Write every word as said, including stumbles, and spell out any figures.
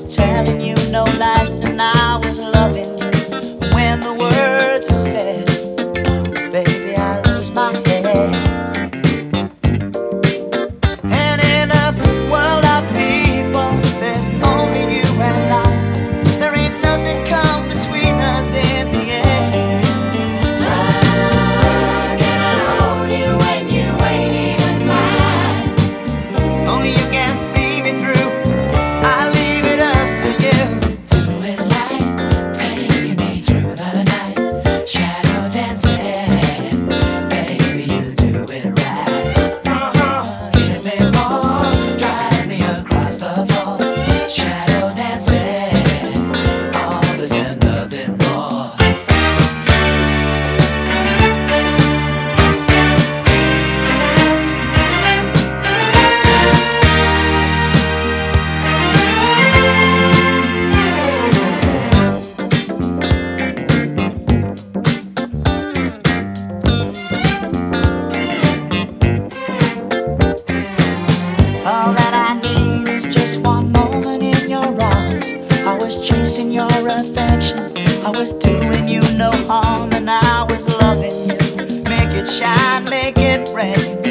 was telling you no lies, and I was loving you. When the words are said, baby, I lose my head. And in a world of people, there's only you and I. There ain't nothing come between us in the end. How can I hold you when you ain't even mine? Only you can see me through. I leave it up to you. Do it like taking me through the night, shadow dancing. Baby, you do it right. Uh-huh. Give me more, drive me across the floor. Shadow dancing, all this and nothing more. All that I need is just one moment in your arms. I was chasing your affection, I was doing you no harm, and I was loving you. Make it shine, make it rain.